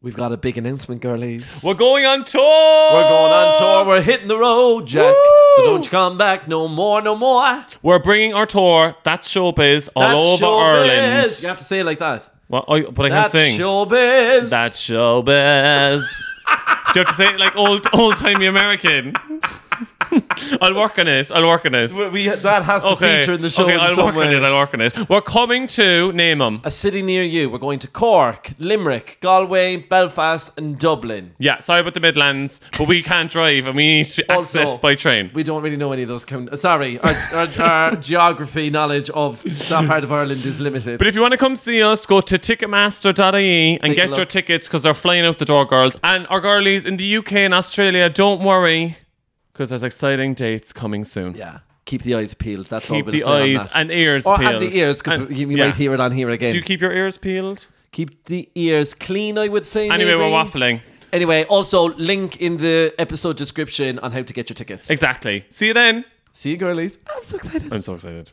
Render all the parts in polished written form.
We've got a big announcement, girlies. We're going on tour! We're going on tour. We're hitting the road, Jack. Woo! So don't you come back no more, no more. We're bringing our tour, That's Showbiz, all over Ireland. You have to say it like that. But I can't sing. That's Showbiz. That's Showbiz. Do you have to say it like old-timey American? I'll work on it. That has to feature in the show. Okay, I'll work on it. We're coming to, name them. A city near you. We're going to Cork, Limerick, Galway, Belfast and Dublin. Yeah, sorry about the Midlands, but we can't drive and we need to access by train. We don't really know any of those. Sorry, our geography knowledge of that part of Ireland is limited. But if you want to come see us, go to ticketmaster.ie and get your tickets because they're flying out the door, girls. And our girlies in the UK and Australia, don't worry, because there's exciting dates coming soon. Yeah. Keep the eyes peeled. That's all. Keep the eyes and ears peeled. And the ears, because you might hear it on here again. Do you keep your ears peeled? Keep the ears clean, I would say. Anyway, maybe. we're waffling. Anyway, also link in the episode description on how to get your tickets. Exactly. See you then. See you, girlies. I'm so excited.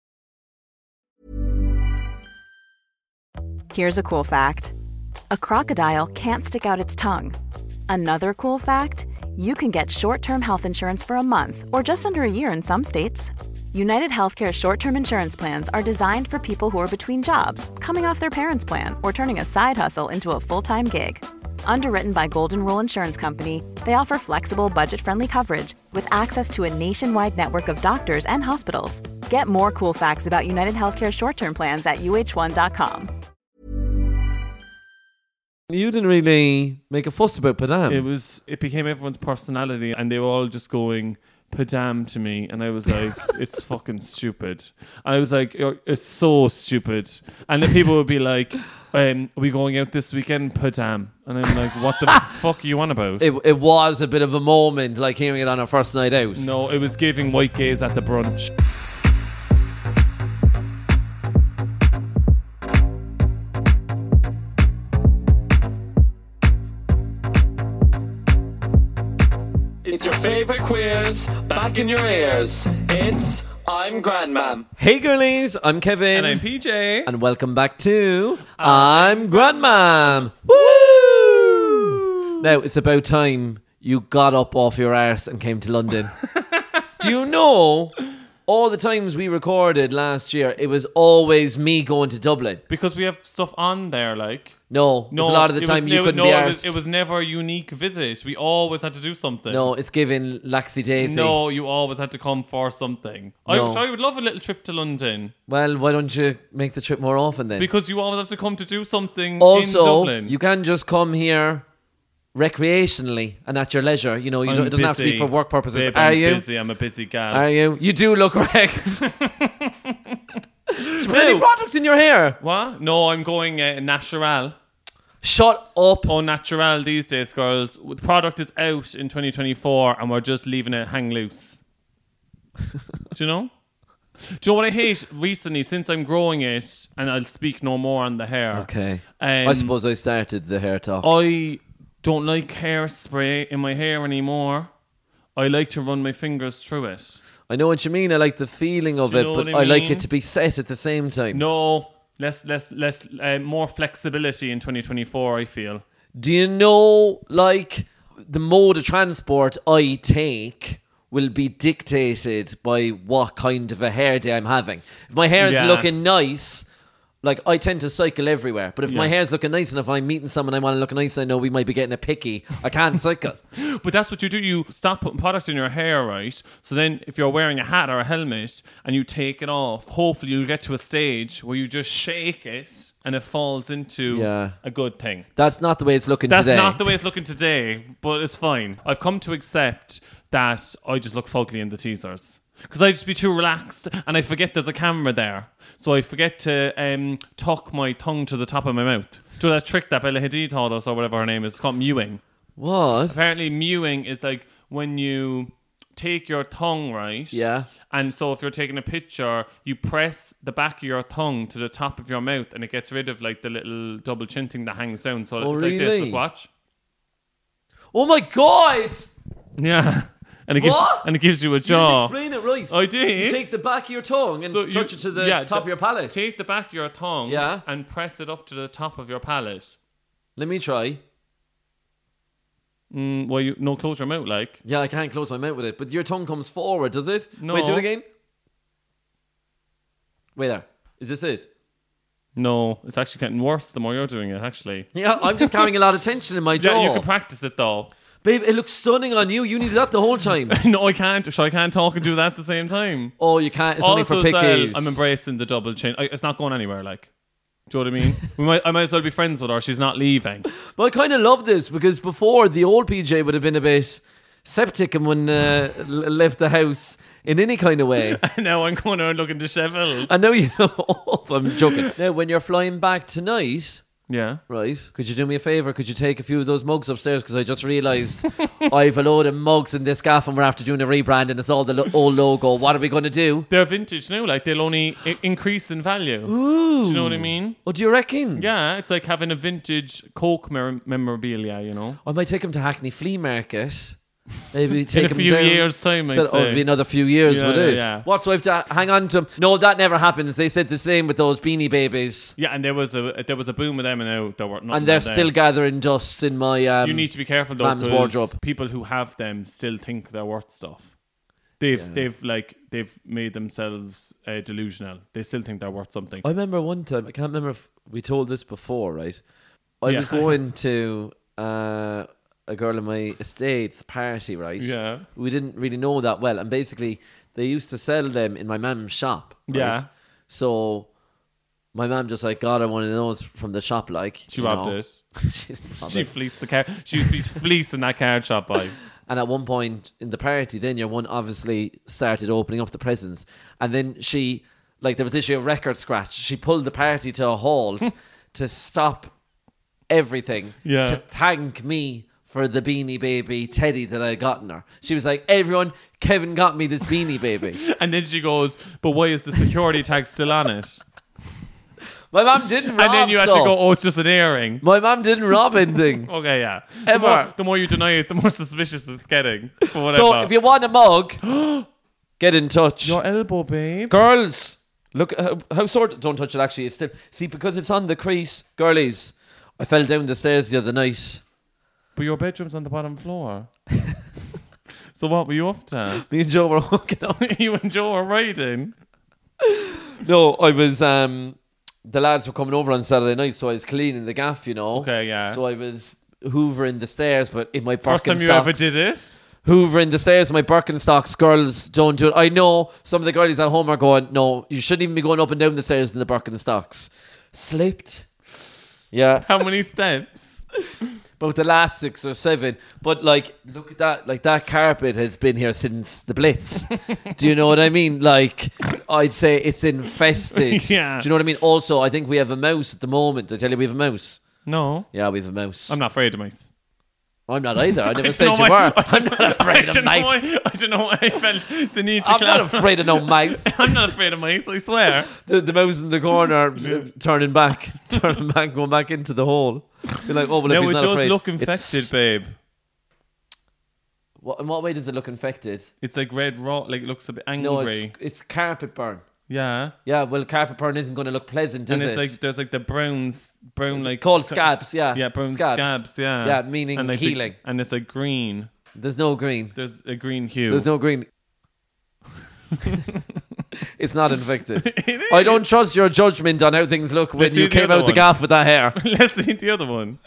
Here's a cool fact. A crocodile can't stick out its tongue. Another cool fact, you can get short-term health insurance for a month or just under a year in some states. United Healthcare short-term insurance plans are designed for people who are between jobs, coming off their parents' plan, or turning a side hustle into a full-time gig. Underwritten by Golden Rule Insurance Company, they offer flexible, budget-friendly coverage with access to a nationwide network of doctors and hospitals. Get more cool facts about United Healthcare short-term plans at uh1.com. You didn't really make a fuss about Padam. It became everyone's personality and they were all just going Padam to me and I was like, it's fucking stupid. I was like, it's so stupid. And then people would be like, are we going out this weekend? Padam. And I'm like, what the fuck are you on about? It was a bit of a moment, like hearing it on our first night out. No, it was giving white gaze at the brunch. It's your favourite quiz, back in your ears. It's I'm Grandmam. Hey girlies, I'm Kevin. And I'm PJ. And welcome back to I'm Grandmam. Woo! Now, it's about time you got up off your arse and came to London. Do you know, all the times we recorded last year, it was always me going to Dublin. Because we have stuff on there, like... No, a lot of the time you couldn't be arsed. It was never a unique visit. We always had to do something. No, it's given laxy daisy. No, you always had to come for something. No. I would love a little trip to London. Well, why don't you make the trip more often then? Because you always have to come to do something also, in Dublin. You can just come here recreationally and at your leisure. You know, it doesn't have to be for work purposes. Babe, I'm a busy gal. Are you? You do look correct. Do you put any product in your hair? What? No, I'm going natural. Shut up. Oh, natural these days, girls. The product is out in 2024 and we're just leaving it hang loose. Do you know? Do you know what I hate recently since I'm growing it, and I'll speak no more on the hair. Okay. I suppose I started the hair talk. I don't like hairspray in my hair anymore. I like to run my fingers through it. I know what you mean. I like the feeling of it, but I like it to be set at the same time. No, less, more flexibility in 2024, I feel. Do you know, like, the mode of transport I take will be dictated by what kind of a hair day I'm having. If my hair is looking nice, like, I tend to cycle everywhere. But if my hair's looking nice and if I'm meeting someone I want to look nice, I know we might be getting a picky. I can't cycle. But that's what you do. You stop putting product in your hair, right? So then if you're wearing a hat or a helmet and you take it off, hopefully you'll get to a stage where you just shake it and it falls into a good thing. That's not the way it's looking today. That's not the way it's looking today, but it's fine. I've come to accept that I just look fugly in the teasers. Because I just be too relaxed and I forget there's a camera there. So I forget to tuck my tongue to the top of my mouth. Do that trick that Bella Hadid taught us or whatever her name is. It's called mewing. What? Apparently mewing is like when you take your tongue, right? Yeah. And so if you're taking a picture, you press the back of your tongue to the top of your mouth and it gets rid of like the little double chin thing that hangs down. So it's like this. Look, watch. Oh my God! Yeah. And it gives you a jaw. You didn't explain it right. I did. You take the back of your tongue and touch it to the top of your palate. Take the back of your tongue and press it up to the top of your palate. Let me try. Well, you no close your mouth, like. Yeah, I can't close my mouth with it. But your tongue comes forward, does it? No. Wait, do it again. Wait there. Is this it? No, it's actually getting worse the more you're doing it, actually. Yeah, I'm just carrying a lot of tension in my jaw. Yeah, you can practice it, though. Babe, it looks stunning on you. You need that the whole time. No, I can't. So I can't talk and do that at the same time. Oh, you can't. It's only for Also, as well, pickies. I'm embracing the double chin. It's not going anywhere, like. Do you know what I mean? I might as well be friends with her. She's not leaving. But I kind of love this because before the old PJ would have been a bit septic and when left the house in any kind of way. And now I'm going around looking disheveled. And now you know. I'm joking. Now, when you're flying back tonight, Yeah. right, could you do me a favour? Could you take a few of those mugs upstairs? Because I just realised I've a load of mugs in this gaff and we're after doing a rebrand and it's all the old logo. What are we going to do? They're vintage now. Like, they'll only increase in value. Ooh. Do you know what I mean? What do you reckon? Yeah, it's like having a vintage Coke memorabilia, you know? I might take him to Hackney Flea Market. Maybe take In a him few down. years' time, I'd So, it'll say. be another few years, Yeah, would it? yeah. What, so I have to hang on to... No, that never happens. They said the same with those Beanie Babies. Yeah, and there was a boom of them, and now there were not. And they're still gathering dust in my... You need to be careful though, Mam's 'cause wardrobe. people who have them still think they're worth stuff. They've made themselves delusional. They still think they're worth something. I remember one time, I can't remember if we told this before, right? I Yeah. was going to a girl in my estate's party, right? Yeah. We didn't really know that well. And basically, they used to sell them in my mum's shop. Right? Yeah. So my mum just like got her one of those from the shop, like. She you robbed know. it. She didn't rob She it. fleeced the car. She used to be fleecing that card shop by. And at one point in the party, then your one obviously started opening up the presents. And then she, like, there was literally a record scratch. She pulled the party to a halt to stop everything Yeah. to thank me for the Beanie Baby teddy that I had gotten her. She was like, everyone, Kevin got me this Beanie Baby. And then she goes, but why is the security tag still on it? My mum didn't rob And then you had to stuff. go, oh, it's just an earring. My mum didn't rob anything. Okay, yeah. Ever. The more you deny it, the more suspicious it's getting. But whatever. So if you want a mug, get in touch. Your elbow, babe. Girls, look how sore. Don't touch it. Actually, it's still because it's on the crease. Girlies, I fell down the stairs the other night. But your bedroom's on the bottom floor. So what were you up to? Me and Joe were hooking up. You and Joe are riding. No, I was. The lads were coming over on Saturday night, so I was cleaning the gaff. You know. Okay, yeah. So I was hoovering the stairs, but in my Birkenstocks. First time you ever did it? Hoovering the stairs in my Birkenstocks. Girls don't do it. I know some of the girlies at home are going, no, you shouldn't even be going up and down the stairs in the Birkenstocks. Slipped. Yeah. How many steps? About the last 6 or 7. But like, look at that. Like, that carpet has been here since the Blitz. Do you know what I mean? Like, I'd say it's infested. Yeah. Do you know what I mean? Also, I think we have a mouse at the moment. I tell you, we have a mouse. No. Yeah, we have a mouse. I'm not afraid of mice. I'm not either. I never don't said know you why- were. I I'm not afraid of mice. I don't know why I felt the need to I'm not clarify. afraid of no mice. I'm not afraid of mice, I swear. The mouse in the corner turning back, going back into the hole. You're like, oh, well, if No, he's it not does afraid, look it's- infected, babe. In what way does it look infected? It's like red raw, like it looks a bit angry. No, it's carpet burn. Yeah. Yeah, well, carpet burn isn't going to look pleasant, And is it's it? like, there's like the brown It's like. called scabs, yeah. Yeah, brown scabs, yeah. Yeah, meaning and like healing. And it's like green. There's no green. There's a green hue. There's no green. It's not infected. I don't trust your judgment on how things look when Let's see you the came other out the one. gaff with that hair. Let's see the other one.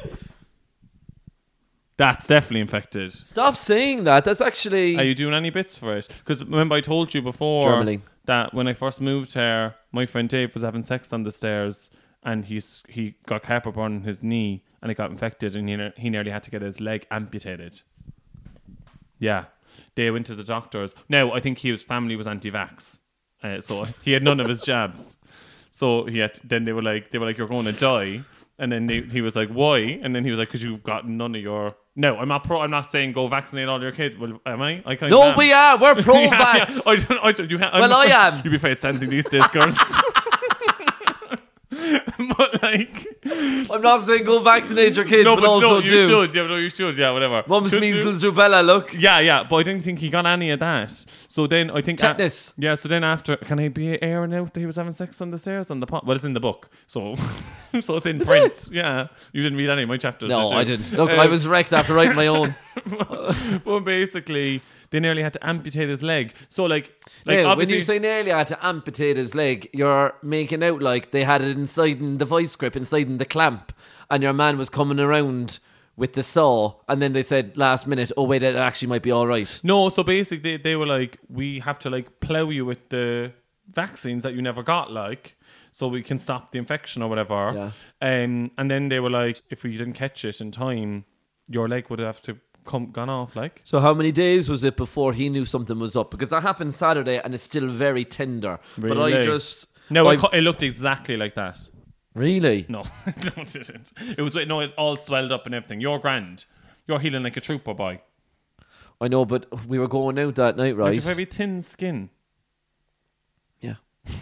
That's definitely infected. Stop saying that. That's actually... Are you doing any bits for it? Because remember I told you before Germany. that when I first moved here, my friend Dave was having sex on the stairs and he got carpet burn on his knee and it got infected and he nearly had to get his leg amputated. Yeah. They went to the doctors. Now, I think his family was anti-vax. So he had none of his jabs. So then they were like, you're going to die. And then he was like, why? And then he was like, because you've got none of your... No, I'm not saying go vaccinate all your kids. Well, am I? I kind No, of am. we are. We're pro-vax. Yeah. I don't, you Well, I am. You'd be afraid of anything these days, girls. But like, I'm not saying go vaccinate your kids, but also you do. should. Yeah, no, you should. Yeah, whatever. Mum's Should measles, you? rubella, look. Yeah, but I didn't think he got any of that. So then I think Tetanus. So then after, can I be airing out that he was having sex on the stairs on the pot? Well, it's in the book, so so it's in print. Yeah, you didn't read any of my chapters. No, did you? I didn't. Look, I was wrecked after writing my own. Well, basically, they nearly had to amputate his leg. So like Now, when obviously, you say nearly had to amputate his leg, you're making out like they had it inside in the vice grip, inside in the clamp, and your man was coming around with the saw, and then they said last minute, oh wait, it actually might be all right. no. So basically, they were like, we have to like plow you with the vaccines that you never got, like, so we can stop the infection or whatever. Yeah. And then they were like, if we didn't catch it in time, your leg would have to gone off, like. So how many days was it before he knew something was up? Because that happened Saturday and it's still very tender. But I Really? just... No, I- it looked exactly like that. Really? No, no, it didn't. It was it all swelled up and everything. You're grand. You're healing like a trooper, boy. I know, but we were going out that night, You right? have very thin skin. Yeah.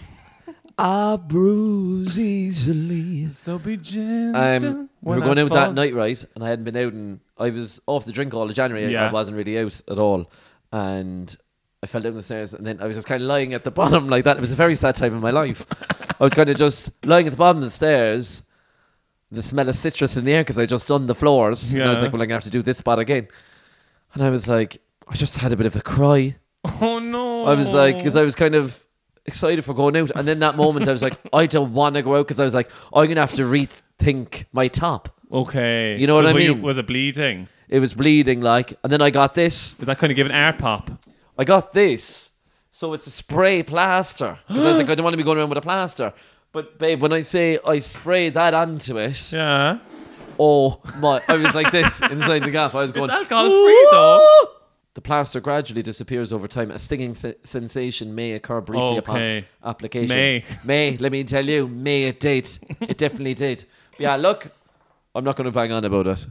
I bruise easily. So be gentle. We were going out that night, right? And I hadn't been out, and I was off the drink all of January. Yeah. I wasn't really out at all, and I fell down the stairs, and then I was just kind of lying at the bottom like that. It was a very sad time in my life. I was kind of just lying at the bottom of the stairs, the smell of citrus in the air because I just done the floors. And I was Yeah. like, well, I'm gonna have to do this spot again. And I was like, I just had a bit of a cry. Oh no! I was like, because I was kind of excited for going out, and then that moment I was like, I don't want to go out because I was like, I'm gonna have to rethink my top. Okay. You know what I mean? Was it bleeding? It was bleeding, like, and then I got this. Was that kind of giving air pop? I got this, so it's a spray plaster. Because I was like, I don't want to be going around with a plaster. But babe, when I say I sprayed that onto it, Yeah. oh my! I was like this inside the gaff. I was going. It's alcohol free though. The plaster gradually disappears over time. A stinging sensation may occur briefly Okay. upon application. May, let me tell you, may it did. It definitely did. But yeah, look, I'm not going to bang on about it.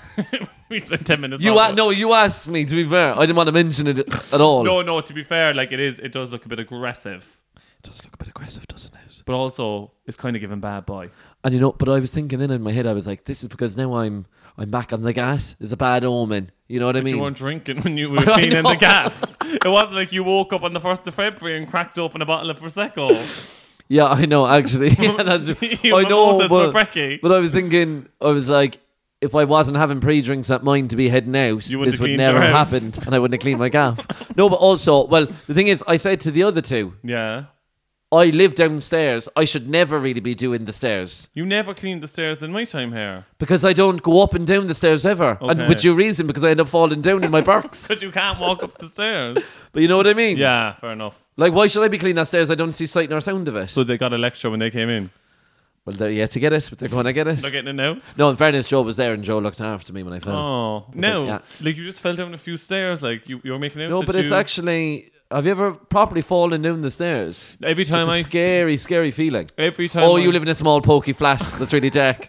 We spent 10 minutes. You on it. no, you asked me. To be fair, I didn't want to mention it at all. No. To be fair, like it does look a bit aggressive, It does look a bit aggressive, doesn't it? but also it's kind of giving bad boy. And you know, but I was thinking then in my head, I was like, this is because now I'm back on the gas. It's a bad omen. You know what I mean? You weren't drinking when you were I cleaning know. the gaff. It wasn't like you woke up on the 1st of February and cracked open a bottle of Prosecco. Yeah, I know, actually. Yeah, that's, You I know, mimosas for brekkie. but I was thinking, I was like, if I wasn't having pre-drinks at mine to be heading out, You wouldn't this have would cleaned never your have house. happened, and I wouldn't have cleaned my gaff. No, but also, well, the thing is, I said to the other two, Yeah. I live downstairs. I should never really be doing the stairs You never cleaned the stairs in my time here. because I don't go up and down the stairs ever, and Okay. with due reason because I end up falling down in my barks. Because you can't walk up the stairs. But you know what I mean? Yeah, fair enough. Like, why should I be cleaning that stairs? I don't see sight nor sound of it. So they got a lecture when they came in. Well, they're yet to get it, but they're going to get it. They're getting it now. No, in fairness, Joe was there and Joe looked after me when I fell. Oh. No. yeah. Like you just fell down a few stairs. Like you were making out No, that but it's you- actually... Have you ever properly fallen down the stairs? Every It's time a scary, scary feeling. Every time Oh, I- you live in a small, pokey flat that's really dark.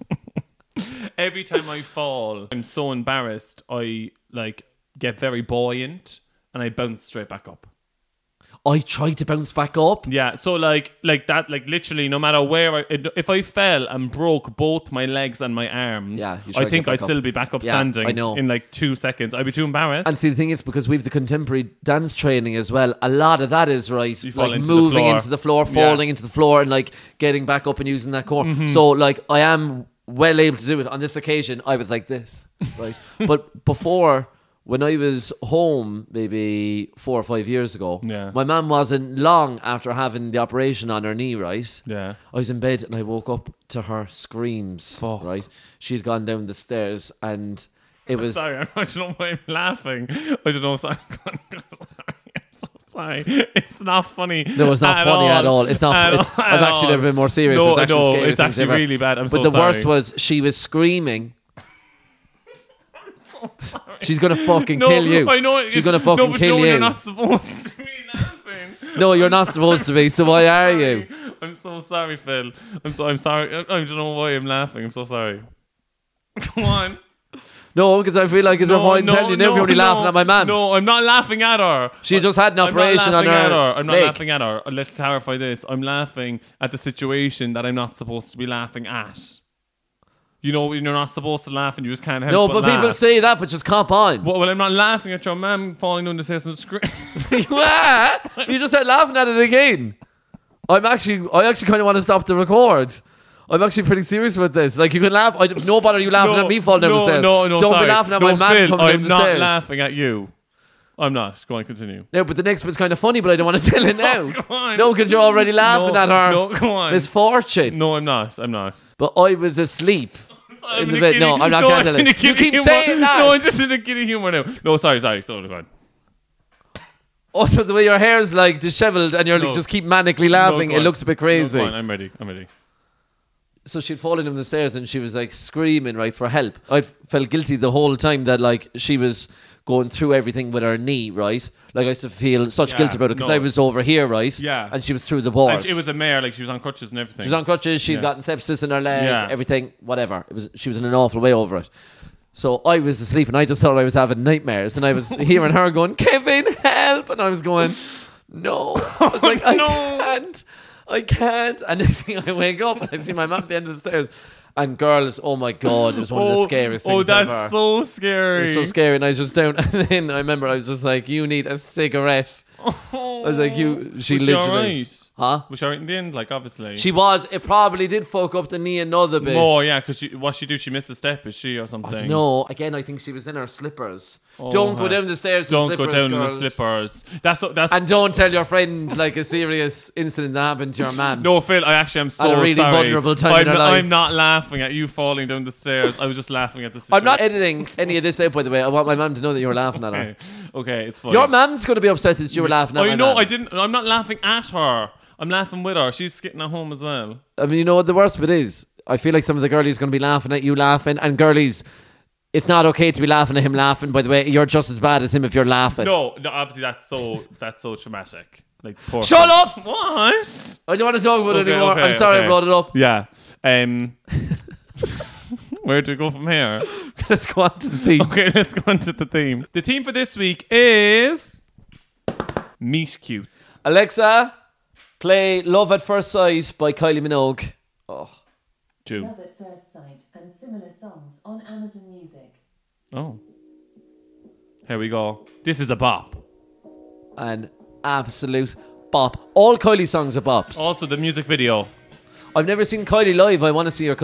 Every time I fall, I'm so embarrassed. I like get very buoyant and I bounce straight back up. I tried to bounce back up. Yeah, so like that, like literally, no matter where, if I fell and broke both my legs and my arms, Yeah, you try I to think get I'd back up. still be back up Yeah, standing I know. in like 2 seconds. I'd be too embarrassed. And see, the thing is, because we've the contemporary dance training as well, a lot of that is right. You fall Like into the moving floor. into the floor, Yeah. falling into the floor, and like getting back up and using that core. So, like, I am well able to do it. On this occasion, I was like this, right? But before, when I was home, maybe 4 or 5 years ago, Yeah. my mum wasn't long after having the operation on her knee, right? Yeah. I was in bed and I woke up to her screams, Fuck. right? She had gone down the stairs and it was... Sorry, I don't know why I'm laughing. I don't know. Sorry. I'm so sorry. It's not funny. No, it's not funny at all. It's not. I've actually never been more serious. No, It's actually no, scary it's actually really bad. I'm but so the sorry. worst was she was screaming. She's gonna fucking No, kill you. I know. She's gonna fucking but kill you. you. You're not supposed to be laughing. No, you're not supposed to be. So why are you? I'm so sorry, Phil. I'm sorry. I don't know why I'm laughing. I'm so sorry. Come on. No, because I feel like it's a point telling you never really laughing at my mum. No, I'm not laughing at her. She just had an operation on her I'm not leg. laughing at her. Let's clarify this. I'm laughing at the situation that I'm not supposed to be laughing at. You know, you're not supposed to laugh and you just can't help No, but but people laugh. say that, but just cop on. Well, I'm not laughing at your mum falling down the stairs and screaming. You just start laughing at it again. I actually kind of want to stop the record. I'm actually pretty serious about this. Like, you can laugh. No bother you laughing at me falling down the stairs. No, Don't sorry. be laughing at No, my man Phil, coming down I'm the not stairs. laughing at you. I'm not. Go on, continue. No, but the next bit's kind of funny, but I don't want to tell it now. Go on. No, because you're already laughing at her. No, go on. Misfortune. No, I'm not. But I was asleep. I'm In the in a bed. giddy- No, I'm not gonna tell I'm in a it. You giddy keep humour. saying that. No, I'm just in a giddy humour now. No, sorry. Go on. Also, the way your hair is like disheveled and you're No. like, just keep manically laughing, No, go it on. looks a bit crazy. No, go on, I'm ready. So she'd fallen down the stairs and she was like screaming, right, for help. I felt guilty the whole time that like she was going through everything with her knee, right? Like I used to feel such Yeah, guilt about it because no. I was over here, right? Yeah. And she was through the board. And it was a mare, like she was on crutches and everything. She was on crutches. She'd Yeah. gotten sepsis in her leg. Yeah. Everything, whatever. She was in an awful way over it. So I was asleep and I just thought I was having nightmares, and I was hearing her going, "Kevin, help!" And I was going, "No." I was like, I can't. And next thing I wake up and I see my mum at the end of the stairs. And girls, oh my God, it was one of the scariest things that's ever. so scary. It was so scary, and I was just down. And then I remember I was just like, "You need a cigarette." I was like, "You." She was literally. she alright? Huh? Was she alright in the end? Like, obviously. She was. It probably did fuck up the knee another bit. Oh, yeah, because what she do? She missed a step, is she, or something? No, again, I think she was in her slippers. Oh, Don't go huh. down the stairs. Don't in go slippers, down in girls. the slippers. That's And don't tell your friend like a serious incident that happened to your man. No, Phil, I actually am so At a really sorry. vulnerable time in her life. I'm not laughing at you falling down the stairs. I was just laughing at the situation. I'm not editing any of this out, by the way. I want my mum to know that you were laughing at her. Okay, it's fine. Your mum's going to be upset that you were laughing at my know, man. I didn't. I'm not laughing at her. I'm laughing with her. She's getting at home as well. I mean, you know what the worst of it is? I feel like some of the girlies going to be laughing at you laughing. And girlies, it's not okay to be laughing at him laughing. By the way, you're just as bad as him if you're laughing. No, obviously that's so traumatic. Like, poor Shut Phil. up! What? I don't want to talk about it Okay, anymore. okay, I'm sorry okay. I brought it up. Yeah. Where do we go from here? Let's go on to the theme. Okay, let's go on to the theme. The theme for this week is meet cutes. Alexa, play Love at First Sight by Kylie Minogue. Oh. Jew. Love at First Sight and similar songs on Amazon Music. Oh. Here we go. This is a bop. An absolute bop. All Kylie songs are bops. Also, the music video. I've never seen Kylie live. I want to see her.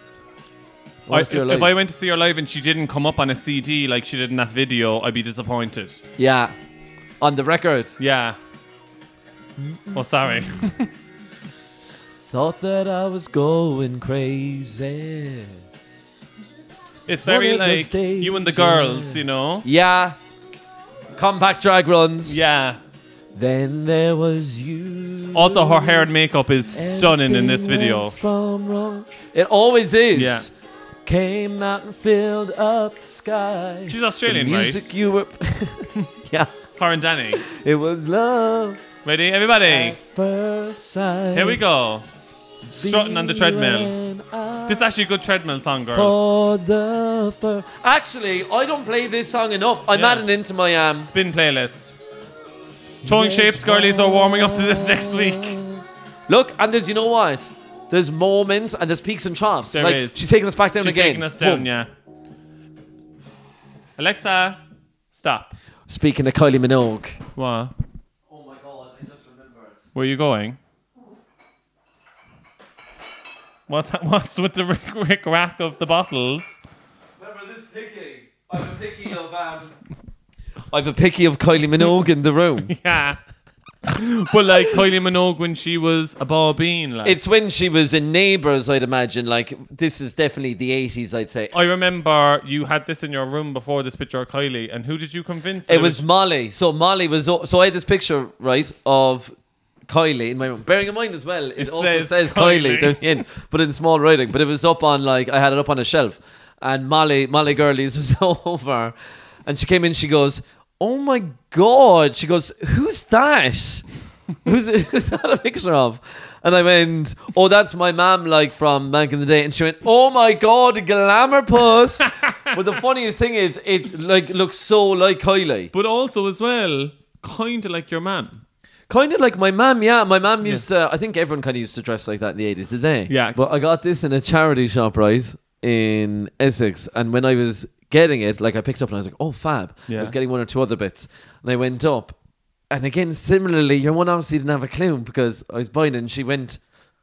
If I went to see her live and she didn't come up on a CD like she did in that video, I'd be disappointed. Yeah. On the record. Yeah. Oh, sorry. Thought that I was going crazy. It's very One of those like days, you and the girls, you know? Yeah. Compact drag runs. Yeah. Then there was you. Also, her hair and makeup is stunning in this video. From wrong. It always is. Yeah. Came out and filled up the sky. She's Australian, the right? music you were. Yeah. Her and Danny. It was love. Ready, everybody? At first sight. Here we go. Strutting on the treadmill. This is actually a good treadmill song, girls. For the Actually, I don't play this song enough. I'm Yeah. adding into my Spin playlist. Throwing shapes, girlies are warming up to this next week. Look, and there's, you know what? There's moments and there's peaks and troughs. There like, is. She's taking us back down She's again. taking us down, Boom. yeah. Alexa, stop. Speaking of Kylie Minogue. What? Oh my God, I just remembered. Where are you going? What's with the rick rack of the bottles? Remember this picking? I have a picky of Kylie Minogue in the room. Yeah. But like Kylie Minogue when she was a ball bean, like. It's when she was in Neighbours, I'd imagine. Like, this is definitely the 80s, I'd say. I remember you had this in your room before, this picture of Kylie, and who did you convince? It was Molly. So Molly was... So I had this picture, right, of Kylie in my room. Bearing in mind as well, it also says Kylie down the end, but in small writing. But it was up on, like, I had it up on a shelf. And Molly Girlies was over. And she came in, she goes, "Oh my God." She goes, "Who's that? Who's that a picture of?" And I went, "Oh, that's my mum, like from back in the day." And she went, "Oh my God, glamour puss." But the funniest thing is, it like looks so like Kylie. But also as well, kind of like your mum. Kind of like my mum, yeah. My mum used to, I think everyone kind of used to dress like that in the 80s, did they? Yeah. But I got this in a charity shop, right, in Essex. And when I was getting it, like I picked up and I was like, oh, fab. Yeah. I was getting one or two other bits. And I went up. And again, similarly, your one obviously didn't have a clue because I was buying it and she went,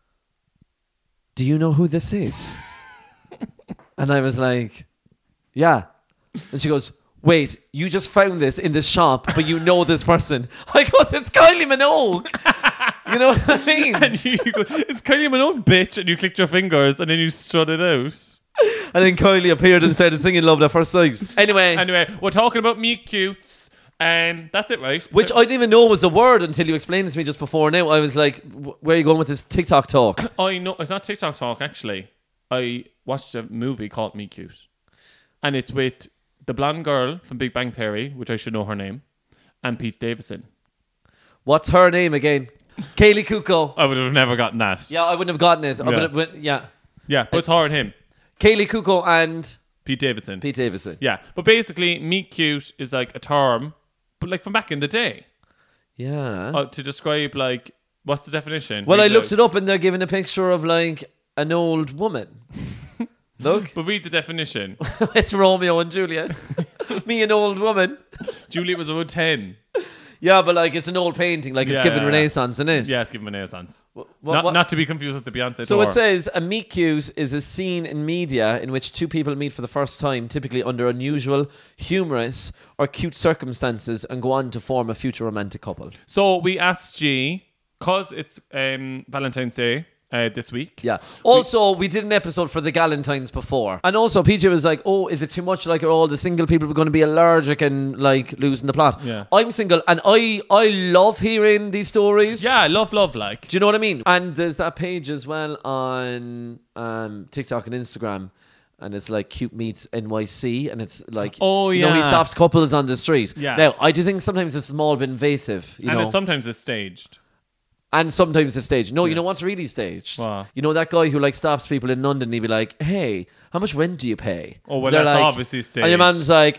do you know who this is? And I was like, yeah. And she goes, wait, you just found this in this shop, but you know this person. I go, it's Kylie Minogue. You know what I mean? And you go, it's Kylie Minogue, bitch. And you clicked your fingers and then you strut it out. And then Kylie appeared and started singing Love at First Sight. Anyway, we're talking about meet cutes. That's it, right? which I didn't even know was a word until you explained it to me just before now. I was like, where are you going with this TikTok talk? I know. It's not TikTok talk, actually. I watched a movie called Meet Cute. And it's with the blonde girl from Big Bang Theory, which I should know her name, and Pete Davidson. What's her name again? Kaylee Kuko. I would have never gotten that. Yeah, I wouldn't have gotten it. Yeah. Yeah, but it's her and him. Kaylee Kuko and Pete Davidson. Pete Davidson. Yeah, but basically, meet cute is like a term, but like from back in the day, Yeah. to describe like what's the definition? Well, I Read looked out. it up and they're giving a picture of like an old woman. Look. But read the definition. It's Romeo and Juliet. Me, an old woman. Juliet was about 10. Yeah, but like it's an old painting, like it's Yeah, given yeah, Renaissance, isn't it? Yeah, it's given Renaissance. What- Not to be confused with the Beyonce So tour. it says a meet cute is a scene in media in which two people meet for the first time, typically under unusual, humorous, or cute circumstances, and go on to form a future romantic couple. So we asked G, because it's Valentine's Day this week. Yeah. Also, we did an episode for the Galentines before. And also, PJ was like, oh, is it too much? Like, are all the single people going to be allergic and, like, losing the plot? Yeah. I'm single, and I love hearing these stories. Yeah, love, like. Do you know what I mean? And there's that page as well on TikTok and Instagram. And it's like Cute Meets NYC. And it's like, Oh, you know, he yeah. stops couples on the street. Yeah. Now, I do think sometimes it's a small bit invasive, you know. Sometimes it's staged. And sometimes it's staged. No, you know what's really staged? What? You know that guy who like stops people in London and he'd be like, hey, how much rent do you pay? Oh, well, They're that's like, obviously staged. And your man's like,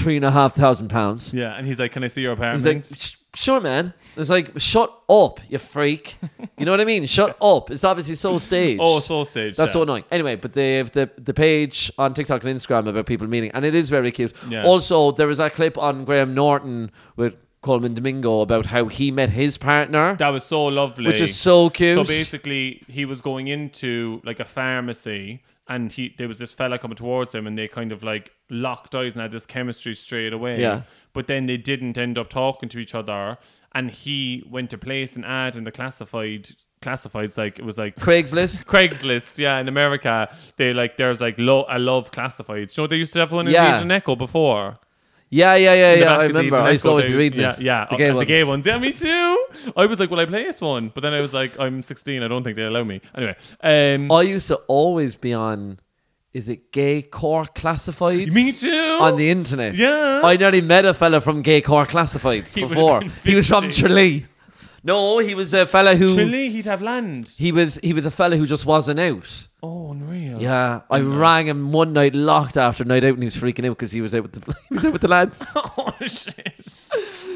£3,500. Yeah, and he's like, can I see your He's apartment? like, sure, man. It's like, shut up, you freak. You know what I mean? Shut up. It's obviously so staged. Oh, so staged. That's yeah. so annoying. Anyway, but they have the page on TikTok and Instagram about people meeting, and it is very cute. Yeah. Also, there was that clip on Graham Norton with Coleman Domingo about how he met his partner, That was so lovely. which is so cute. So basically, he was going into like a pharmacy, and there was this fella coming towards him, and they kind of like locked eyes and had this chemistry straight away. Yeah. But then they didn't end up talking to each other, and he went to place an ad in the classifieds, like it was like Craigslist. yeah, in America they like there's like I love classifieds. You know, they used to have one in Yeah. Read and Echo before. Yeah. In the I back of the remember. I used to Echo, always be reading yeah, this. yeah, The gay the ones. gay ones. Yeah, me too. I was like, will I place one? But then I was like, I'm 16. I don't think they allow me. Anyway, I used to always be on, is it Gay Cork Classifieds? me too. On the internet. Yeah. I nearly met a fella from Gay Cork Classifieds He would've before. been He was from 50. Tralee. No, he was a fella who... Tralee, he'd have land. He was a fella who just wasn't out. Oh, unreal. Yeah, I rang him one night, locked after night out, and he was freaking out because he was out with the lads. Oh shit.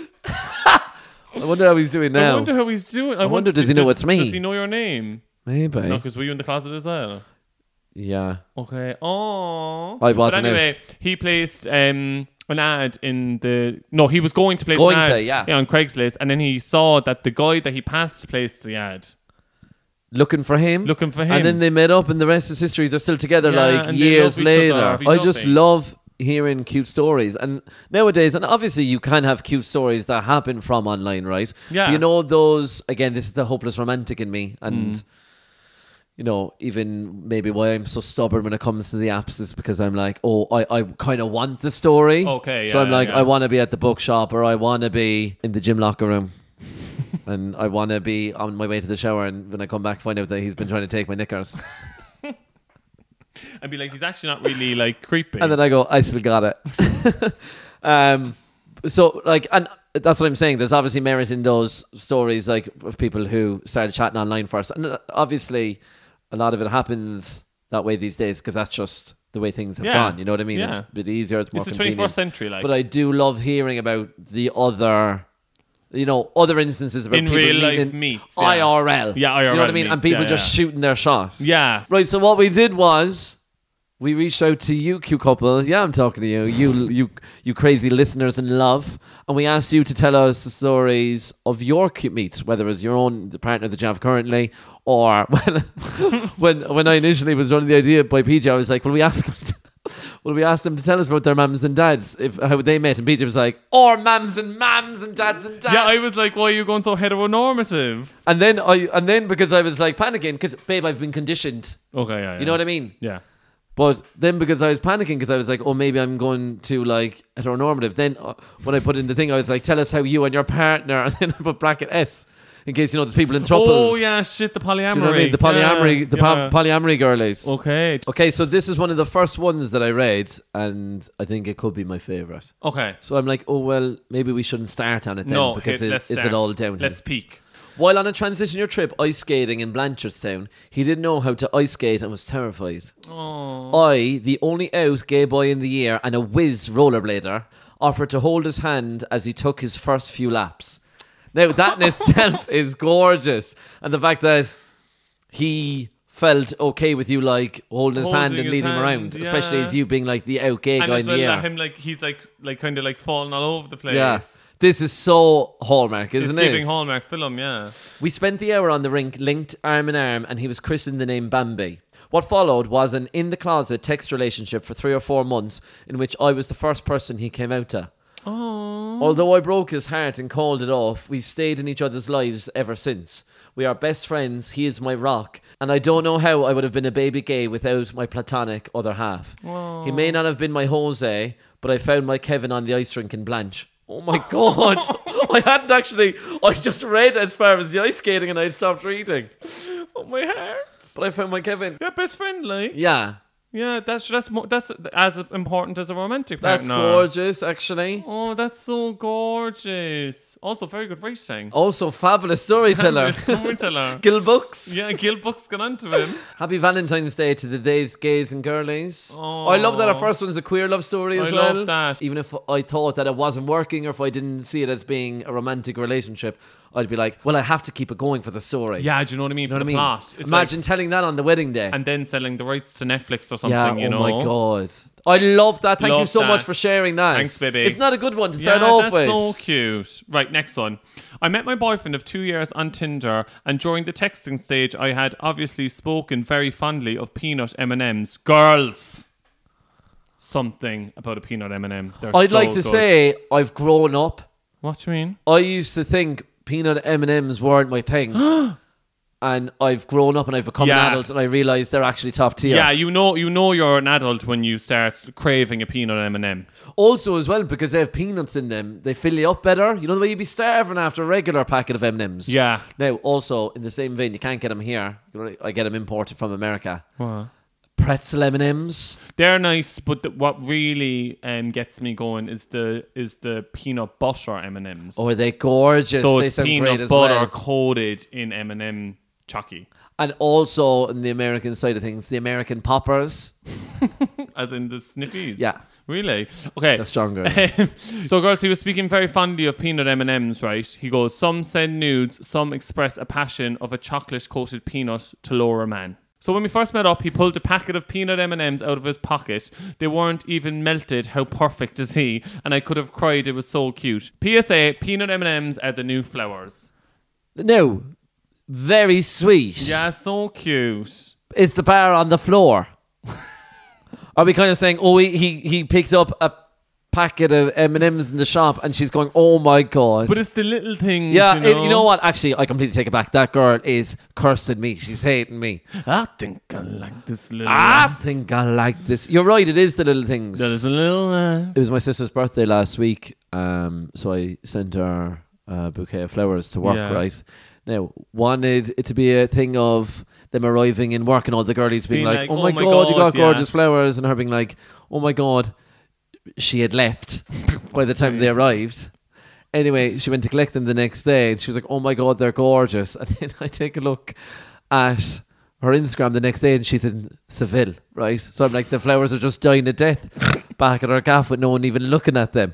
I wonder how he's doing now. I wonder how he's doing. I wonder, does he know it's me? Does he know your name? Maybe. No, because were you in the closet as well? Yeah. Okay. Oh. I But wasn't anyway, he placed an ad in the. No, he was going to place Going an ad to, yeah. on Craigslist, and then he saw that the guy that he passed placed the ad. Looking for him. And then they met up, and the rest is history. They're still together Yeah, like and they years love each other. later. He's I just lovely. love hearing cute stories. And nowadays, and obviously you can have cute stories that happen from online, right? Yeah. But you know those, again, this is the hopeless romantic in me. And, you know, even maybe why I'm so stubborn when it comes to the apps is because I'm like, oh, I kind of want the story. Okay, So yeah, I'm like, yeah. I want to be at the bookshop, or I want to be in the gym locker room. And I want to be on my way to the shower, and when I come back, find out that he's been trying to take my knickers. And be like, he's actually not really like creepy. And then I go, I still got it. So, like, and that's what I'm saying. There's obviously merit in those stories, like, of people who started chatting online first. And obviously, a lot of it happens that way these days because that's just the way things have Yeah. gone. You know what I mean? Yeah. It's a bit easier. It's more It's the convenient. 21st century, like. But I do love hearing about the other, other instances about In people real life meeting meets, yeah. IRL. Yeah, You know what I IRL mean? And meets, people yeah, just yeah. shooting their shots. Yeah. Right. So what we did was we reached out to you, cute couple. Yeah, I'm talking to you. You crazy listeners in love. And we asked you to tell us the stories of your cute meets, whether it's your own, the partner that you have currently, or when I initially was running the idea by PJ, I was like, will we ask them to tell us about their mums and dads, how they met? And PJ was like, or mums and dads and dads. Yeah, I was like, why are you going so heteronormative? And then because I was like panicking, because babe, I've been conditioned. Okay, yeah. You know what I mean? Yeah. But then because I was panicking, because I was like, oh, maybe I'm going to like heteronormative. Then when I put in the thing, I was like, tell us how you and your partner, and then I put bracket S in case there's people in trouble. Oh yeah, shit, the polyamory. Do you know what I mean? The polyamory, Yeah. polyamory girlies. Okay. Okay, so this is one of the first ones that I read, and I think it could be my favourite. Okay. So I'm like, oh well, maybe we shouldn't start on it then, No, because let's is it start. all downhill? Let's peak. While on a transition year trip ice skating in Blanchardstown, he didn't know how to ice skate and was terrified. Oh. I, the only out gay boy in the year and a whiz rollerblader, offered to hold his hand as he took his first few laps. Now, that in itself is gorgeous. And the fact that he felt okay with you, like, holding his hand and his leading him hand, around, especially yeah. as you being, like, the out gay And guy as in well, the that air. him like he's like kind of like falling all over the place. Yeah. This is so Hallmark, isn't It's it? giving Hallmark film, yeah. We spent the hour on the rink linked arm in arm, and he was christened the name Bambi. What followed was an in-the-closet text relationship for 3 or 4 months in which I was the first person he came out to. Oh. Although I broke his heart and called it off, we've stayed in each other's lives ever since. We are best friends, he is my rock, and I don't know how I would have been a baby gay without my platonic other half. He may not have been my Jose, but I found my Kevin on the ice rink in Blanche. Oh my God. I just read as far as the ice skating and I stopped reading. Oh, my heart. But I found my Kevin. Yeah, best friend, like. Yeah. Yeah, that's as important as a romantic That's partner. gorgeous, actually. Oh, that's so gorgeous. Also, very good writing. Also, fabulous storyteller. Storyteller. Gil Books. Yeah, Gil Books got onto him. Happy Valentine's Day to the days, gays and girlies. Oh. I love that our first one's a queer love story as I well. love that. Even if I thought that it wasn't working or if I didn't see it as being a romantic relationship, I'd be like, well, I have to keep it going for the story. Yeah, do you know what I mean? You know For what I the mean? plot. It's Imagine telling that on the wedding day. like, and then selling the rights to Netflix or something, yeah, you know? oh my God. I love that. Thank you Love so much that. for sharing that. Thanks, baby. It's not a good one to start Yeah, off that's with. so cute. Right, next one. I met my boyfriend of 2 years on Tinder, and during the texting stage, I had obviously spoken very fondly of peanut M&Ms. Girls! Something about a peanut M&M. They're I'd so like to good. say I've grown up. What do you mean? I used to think peanut M&Ms weren't my thing. And I've grown up and I've become an Yeah. adult and I realise they're actually top tier. Yeah, you know you're an adult when you start craving a peanut M&M. Also as well, because they have peanuts in them, they fill you up better. You know the way you'd be starving after a regular packet of M&Ms. Yeah. Now, also, in the same vein, you can't get them here. You know, I get them imported from America. What? Pretzel M&Ms. They're nice, but what really gets me going is the peanut butter M&Ms. Oh, are they gorgeous? so They it's sound peanut great as butter well. coated in M&M chocky, And also, in the American side of things, the American poppers. as in the sniffies. Yeah. Really? Okay. They're stronger. So, girls, he was speaking very fondly of peanut M&Ms, right? He goes, some send nudes, some express a passion of a chocolate-coated peanut to lure a man. So when we first met up, he pulled a packet of peanut M&Ms out of his pocket. They weren't even melted. How perfect is he? And I could have cried. It was so cute. PSA, peanut M&Ms are the new flowers. No. Very sweet. Yeah, so cute. Is the bar on the floor? Are we kind of saying, oh, he picked up a packet of M&Ms in the shop and she's going, oh my God. But it's the little things, yeah, you know? what? Actually, I completely take it back. That girl is cursing me. She's hating me. I think I like this little I think I like this. You're right, it is the little things. There's a little... It was my sister's birthday last week, so I sent her a bouquet of flowers to work, Yeah. right? Now, wanted it to be a thing of them arriving in work and all the girlies being like, oh my God, you got yeah. gorgeous flowers, and her being like, oh my God, she had left by the time they arrived. Anyway, she went to collect them the next day and she was like, oh my God, they're gorgeous. And then I take a look at her Instagram the next day and she's in Seville, right? So I'm like, the flowers are just dying to death back at her gaff with no one even looking at them.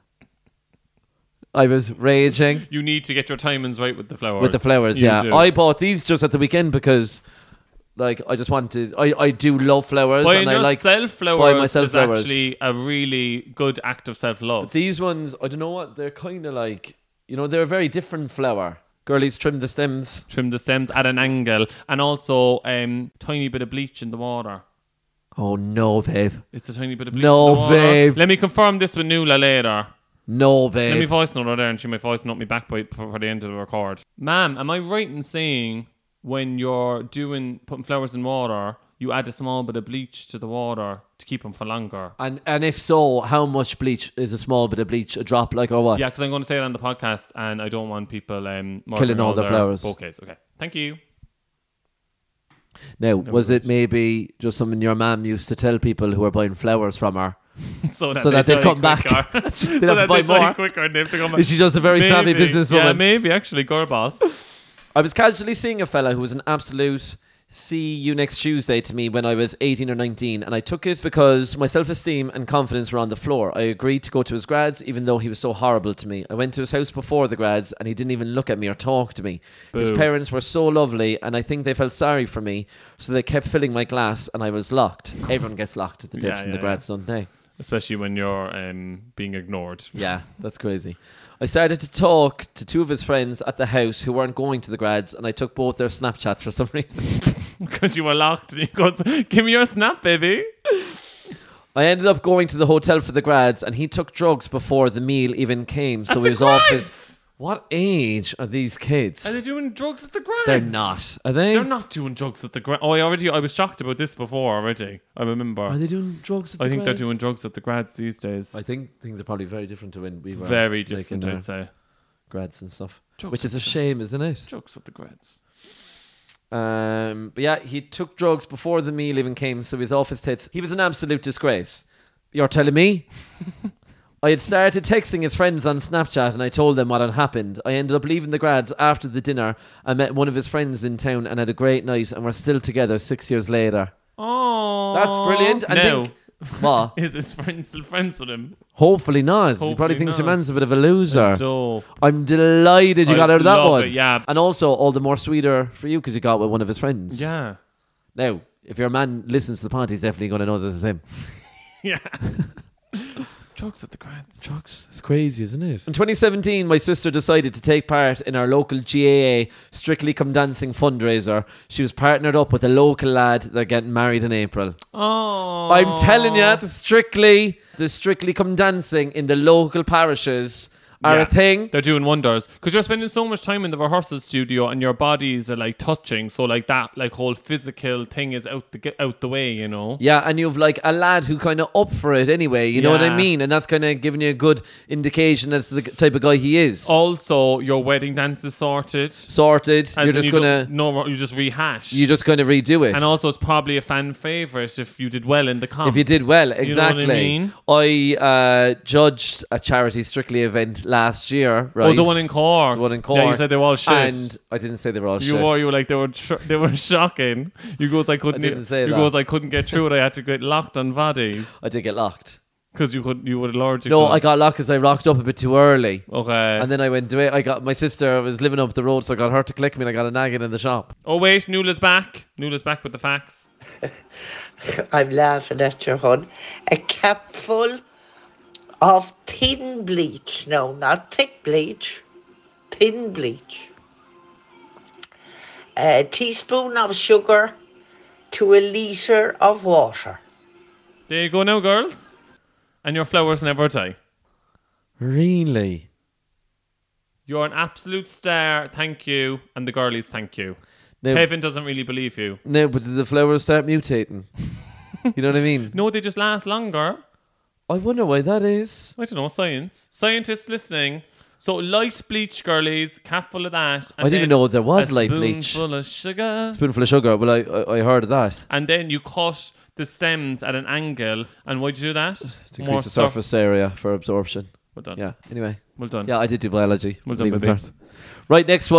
I was raging. You need to get your timings right with the flowers. With the flowers, You yeah. do. I bought these just at the weekend because, like, I just wanted. I do love flowers, Buying and I like yourself flowers buy myself is flowers. actually a really good act of self-love. But these ones, I don't know what they're kind of like. You know, they're a very different flower. Girlies trim the stems. Trim the stems at an angle, and also tiny bit of bleach in the water. Oh no, babe. It's a tiny bit of bleach No, in the water. babe. Let me confirm this with Nuala later. No, Let me babe. voice note her there, and she might voice note me back for the end of the record. Ma'am, am I right in saying when you're putting flowers in water, you add a small bit of bleach to the water to keep them for longer? And if so, how much bleach is a small bit of bleach? A drop, like, or what? Yeah, because I'm going to say it on the podcast, and I don't want people Killing murdering all the their flowers. bouquets. Okay, thank you. Now, was it maybe just something your mum used to tell people who were buying flowers from her? So that they they'd come back. quicker. They'd so have to that buy they die more. quicker and they have to come back. Is she just a very savvy Maybe. businesswoman? Yeah, maybe actually, girl boss. I was casually seeing a fella who was an absolute see you next Tuesday to me when I was 18 or 19, and I took it because my self-esteem and confidence were on the floor. I agreed to go to his grads even though he was so horrible to me. I went to his house before the grads and he didn't even look at me or talk to me. His Boo. parents were so lovely and I think they felt sorry for me, so they kept filling my glass and I was locked. Everyone gets locked at the dips Yeah, in the yeah, grads, don't they? Especially when you're being ignored. Yeah, that's crazy. I started to talk to two of his friends at the house who weren't going to the grads, and I took both their Snapchats for some reason. Because you were locked and he goes, give me your snap, baby. I ended up going to the hotel for the grads, and he took drugs before the meal even came, so At he the was off grads? his... What age are these kids? Are they doing drugs at the grads? They're not. Are they? They're not doing drugs at the grads. Oh, I was shocked about this before already. I remember. Are they doing drugs at the I think grads? they're doing drugs at the grads these days. I think things are probably very different to when we were Very like, in different, our I'd say. grads and stuff. Drugs Which is at a shame, isn't it? Drugs at the grads. But yeah, he took drugs before the meal even came, so he's off his tits. He was an absolute disgrace. You're telling me? I had started texting his friends on Snapchat and I told them what had happened. I ended up leaving the grads after the dinner. I met one of his friends in town and had a great night, and we're still together 6 years later. Oh, That's brilliant. And no. what? Is his friend still friends with him? Hopefully not. He Hopefully probably thinks your not. man's a bit of a loser. Dope. I'm delighted you got out of that love one. it, yeah. And also, all the more sweeter for you because you got with one of his friends. Yeah. Now, if your man listens to the pod, he's definitely going to know this is him. Yeah. Drugs at the grads. Drugs. It's crazy, isn't it? In 2017, my sister decided to take part in our local GAA Strictly Come Dancing fundraiser. She was partnered up with a local lad. They're getting married in April. Oh. I'm telling you, the Strictly Come Dancing in the local parishes are a thing. They're doing wonders because you're spending so much time in the rehearsal studio and your bodies are like touching, so like that like whole physical thing is out the way, you know. Yeah, and you've like a lad who kind of up for it anyway, you know what I Yeah. mean? And that's kind of giving you a good indication as to the type of guy he is. Also, your wedding dance is sorted. Sorted. As You're in just you gonna no, you just rehash. you're just gonna redo it. and also, it's probably a fan favorite if you did well in the comp. if you did well, know what I exactly. mean? I judged a charity Strictly event last year, right? Oh, the one in Cork. The one in Cork. Yeah, you said they were all shit. And I didn't say they were all shit. You were like they were shocking. You goes I couldn't. I didn't say you that. goes I couldn't get through it. I had to get locked on bodies I did get locked. because you would have allergic. No, to I them. got locked because I rocked up a bit too early. Okay. And then I went to it. I got my sister was living up the road, so I got her to click me and I got a nagging in the shop. Oh wait, Nuala's back. Nuala's back with the facts. I'm laughing at your hun. A cap full of thin bleach. No, not thick bleach. Thin bleach. A teaspoon of sugar to a litre of water. There you go now, girls. And your flowers never die. Really? You're an absolute star. Thank you. And the girlies, thank you. Now, Kevin doesn't really believe you. no, but did the flowers start mutating? You know what I mean? No, they just last longer. I wonder why that is. I don't know, science. Scientists listening. So light bleach, girlies, cap full of that. And I didn't even know there was light a bleach. spoonful of sugar. Spoonful of sugar. Well, I heard of that. And then you cut the stems at an angle. And why'd you do that? To increase the surface area for absorption. Well done. Yeah, anyway. Well done. Yeah, I did do biology. Well done, Leaving baby. cert. Right, next one.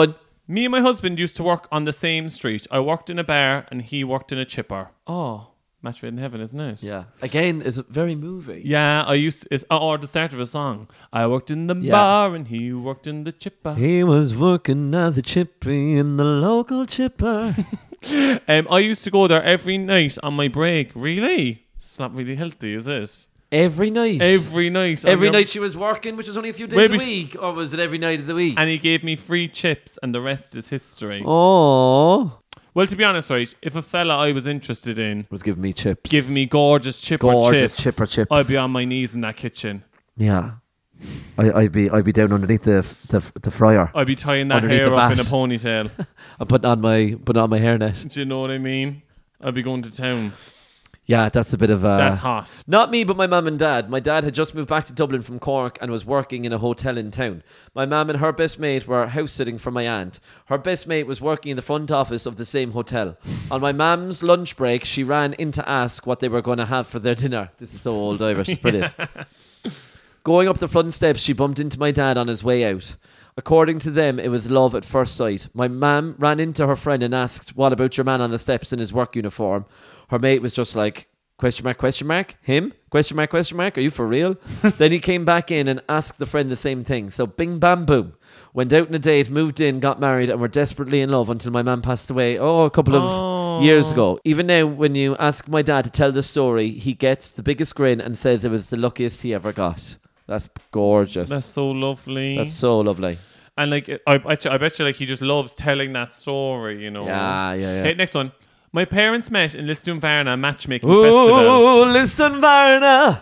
Me and my husband used to work on the same street. I worked in a bar and he worked in a chipper. Oh, match made in heaven, isn't it? Yeah. Again, is it very movie? Yeah, or the start of a song. I worked in the bar and he worked in the chipper. He was working as a chippy in the local chipper. I used to go there every night on my break. Really? It's not really healthy, is it? Every night? Every night. Every night she was working, which was only a few days a week? Or was it every night of the week? And he gave me free chips and the rest is history. Oh. Well, to be honest, right, if a fella I was interested in was giving me chips. Give me gorgeous chipper chips. I'd be on my knees in that kitchen. Yeah. I'd be down underneath the fryer. I'd be tying that hair up in a ponytail. I'm putting on my hairnet. Do you know what I mean? I'd be going to town. Yeah, that's a bit of that's hot. Not me, but my mum and dad. My dad had just moved back to Dublin from Cork and was working in a hotel in town. My mum and her best mate were house sitting for my aunt. Her best mate was working in the front office of the same hotel. On my mum's lunch break, she ran in to ask what they were going to have for their dinner. This is so old Irish. It's brilliant. Going up the front steps, she bumped into my dad on his way out. According to them, it was love at first sight. My mum ran into her friend and asked, "What about your man on the steps in his work uniform?" Her mate was just like, question mark, him? Question mark, are you for real? Then he came back in and asked the friend the same thing. So bing, bam, boom. Went out on a date, moved in, got married, and were desperately in love until my man passed away, a couple of years ago. Even now, when you ask my dad to tell the story, he gets the biggest grin and says it was the luckiest he ever got. That's gorgeous. That's so lovely. That's so lovely. And like, I bet you like he just loves telling that story, you know. Yeah. Okay, next one. My parents met in Lisdoonvarna matchmaking festival. Oh, Lisdoonvarna.